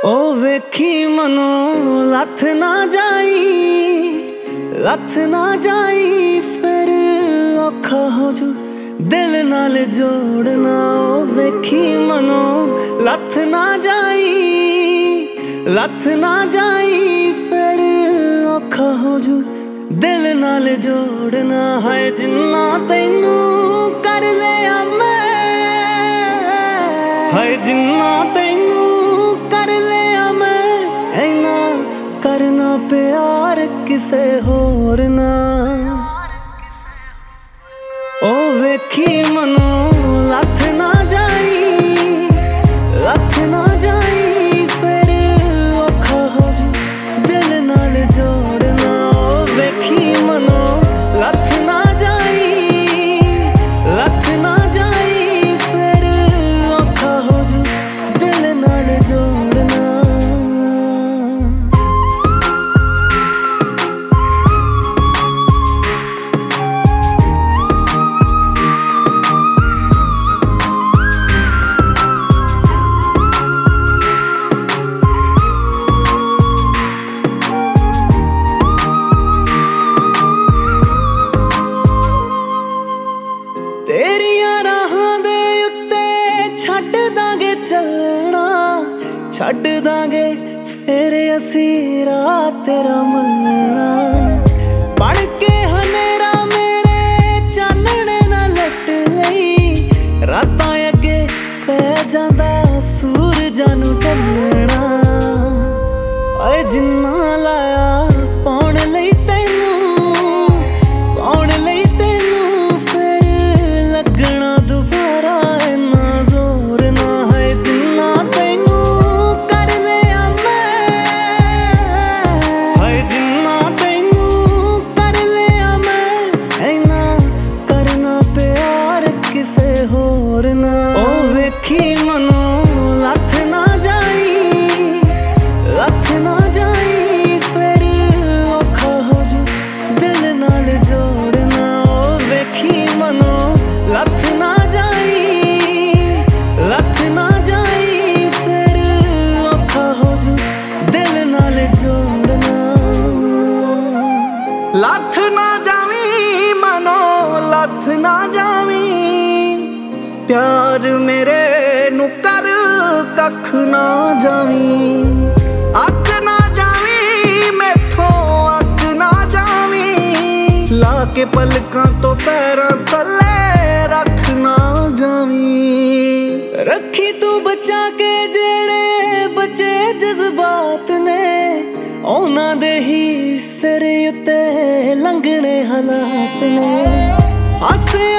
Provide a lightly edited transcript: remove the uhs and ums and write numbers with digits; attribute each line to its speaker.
Speaker 1: ओ वेखी मनो लथ ना जाई फिर औखा हो जू दिल नाल जोड़ना। ओ वेखी मनो लथ ना जाई फिर औखा हो जू दिल नाल जोड़ना। है जिन्ना तैनू कर लिया मैं, है जिन्ना तैनू कर लिया मैं, ऐना करना प्यार किसे होर ना। ओ वेखी मनो लथ ना जाई फिर औखा हो जू दिल नाल जोड़ना। ओ वेखी मनो लथ ना जाई फिर औखा हो जू दिल नाल जोड़ना। तेरियां राहां दे उत्ते छड्ड दांगे चलना, छड्ड दांगे फिर असी रात तेरा मलना। बन के हनेरा मेरे चानणे ना लट लई, रातां अगे पै जांदा सूरजां नूं ढलना। ओए जिन्ना लाया पाउण लई तैनू फिर लगना दुबारा इन्ना जोर ना। है जिन्ना तैनू कर लिया मैं, है जिन्ना तैनू कर लिया मैं, ऐना करना प्यार किसे होर ना। ओ वेखी मनो लथ ना जाई फिर औखा हो जू दिल नाल जोड़ना। ओ वेखी मनो लथ ना जाई फिर औखा हो जू दिल नाल जोड़ना। लथ ना जावी मनो लथ ना जावी, प्यार मेरे नू कर कख ना जावी। अक ना जावी मैथों अक ना जावी, ला के पलकां तो पैरां थल्ले रख ना जावी। रखी तू बचा के जेड़े बचे जज्बात ने, उन्हां दे ही सिर उत्ते लंघने हालात ने। हस